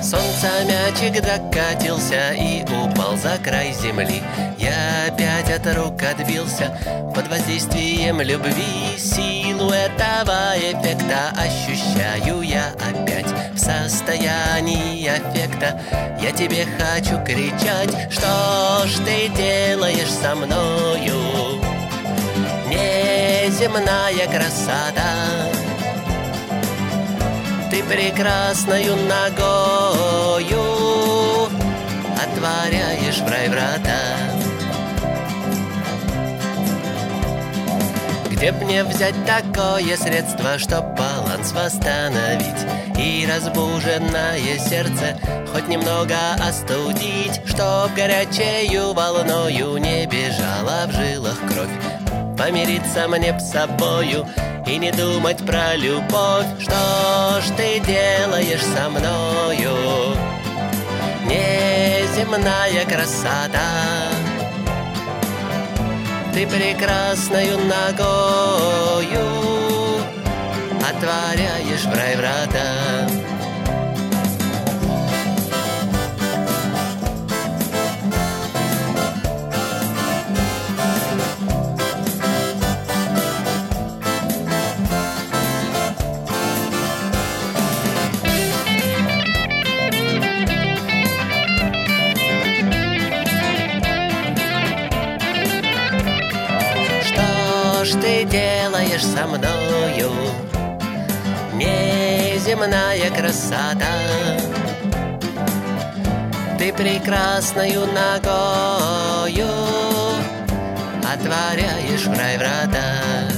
Солнца мячик докатился и упал за край земли. Я опять от рук отбился под воздействием любви. Силу этого эффекта ощущаю я опять. В состоянии аффекта я тебе хочу кричать: что ж ты делаешь со мною? Неземная красота, ты прекрасною ногою отворяешь в рай врата. Где б мне взять такое средство, чтоб баланс восстановить и разбуженное сердце хоть немного остудить, чтоб горячею волною не бежала в жилах кровь? Помириться мне б с собою и не думать про любовь. Что ж ты делаешь со мною? Неземная красота, ты прекрасною ногою отворяешь в рай врата. Что ж ты делаешь со мною? Неземная красота, ты прекрасною ногою отворяешь в рай врата.